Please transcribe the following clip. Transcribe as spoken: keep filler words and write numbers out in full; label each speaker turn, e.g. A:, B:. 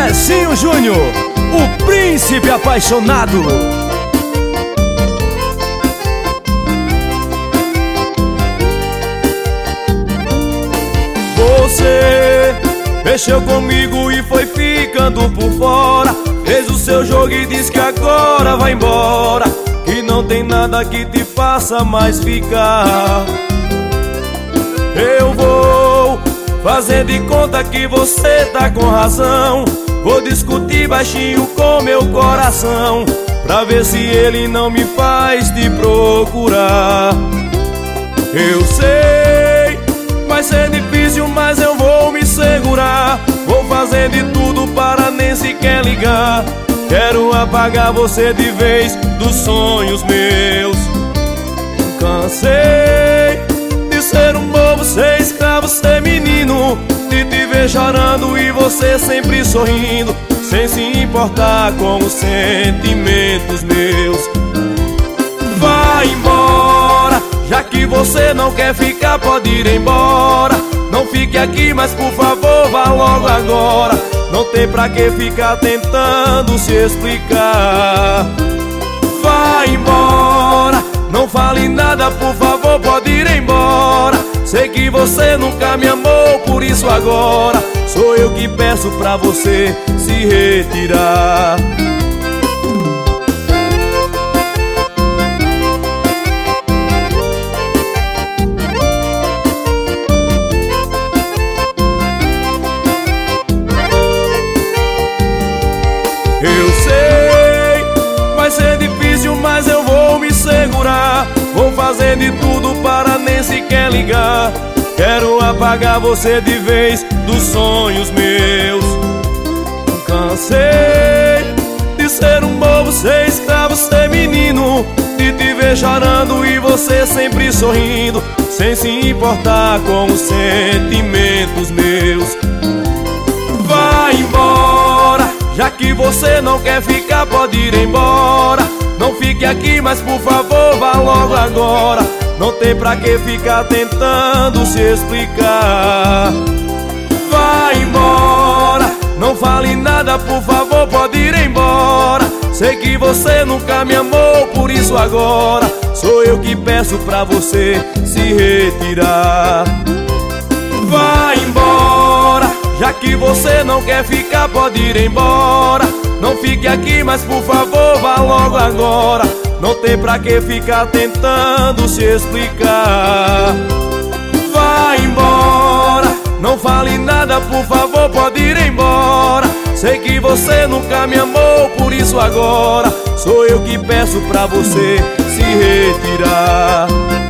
A: Zezinho Júnior, o príncipe apaixonado. Você mexeu comigo e foi ficando por fora. Fez o seu jogo e disse que agora vai embora, que não tem nada que te faça mais ficar. Eu vou fazer de conta que você tá com razão. Vou discutir baixinho com meu coração, pra ver se ele não me faz te procurar. Eu sei, vai ser difícil, mas eu vou me segurar. Vou fazer de tudo para nem sequer ligar. Quero apagar você de vez dos sonhos meus. Cansei de ser um bobo, ser escravo, ser menino, de te ver chorando e você sempre sorrindo, sem se importar com os sentimentos meus. Vai embora, já que você não quer ficar, pode ir embora. Não fique aqui, mas por favor vá logo agora. Não tem pra que ficar tentando se explicar. Vai embora, não fale nada, por favor, pode ir embora. Sei que você nunca me amou, por isso agora sou eu que peço pra você se retirar. Eu sei, vai ser difícil, mas eu vou me segurar. Vou fazer de tudo para nem sequer ligar. Quero apagar você de vez dos sonhos meus. Cansei de ser um bobo, ser escravo, ser menino, de te ver chorando e você sempre sorrindo, sem se importar com os sentimentos meus. Vai embora, já que você não quer ficar, pode ir embora. Não fique aqui, mas por favor vá logo agora. Não tem pra que ficar tentando se explicar. Vai embora, não fale nada, por favor, pode ir embora. Sei que você nunca me amou, por isso agora sou eu que peço pra você se retirar. Vai embora, já que você não quer ficar, pode ir embora. Não fique aqui, mas por favor vá logo agora. Não tem pra que ficar tentando se explicar. Vai embora, não fale nada, por favor, pode ir embora. Sei que você nunca me amou, por isso agora sou eu que peço pra você se retirar.